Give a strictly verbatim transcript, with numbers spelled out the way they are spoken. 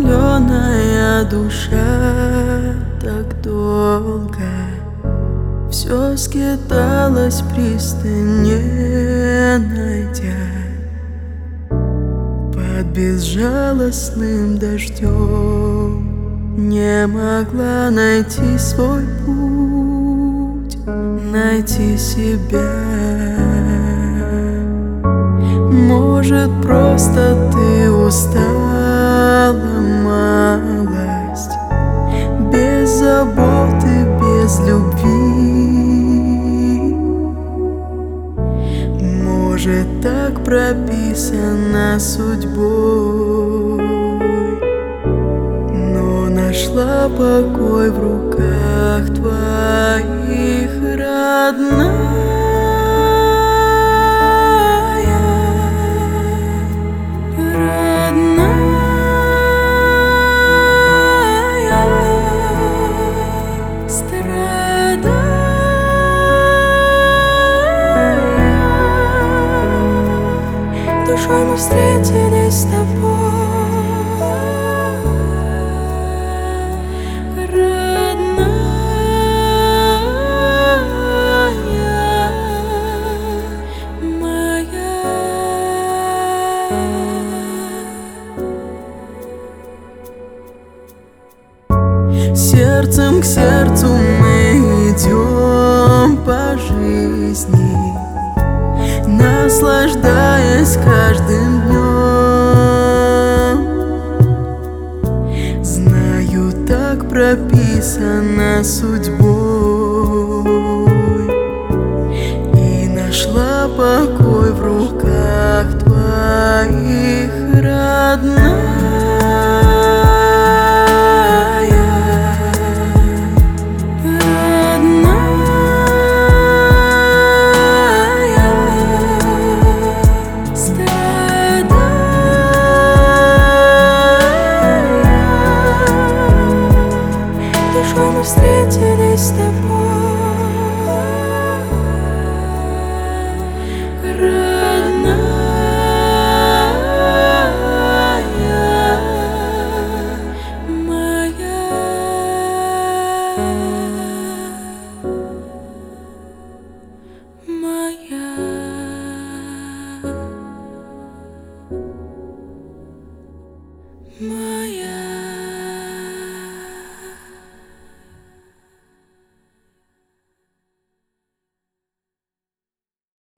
утомленная душа так долго все скиталась, пристань не найдя. Под безжалостным дождем не могла найти свой путь, найти себя. Может, просто ты устала, малость, без заботы, без любви. Может, так прописано судьбой, но нашла покой в руках твоих, родная. Душой мы встретились с тобой, родная моя. Сердцем к сердцу мы идем по жизни, наслаждаясь каждым днем. Знаю, так прописано судьбой, и нашла покой в руках твоих, родная.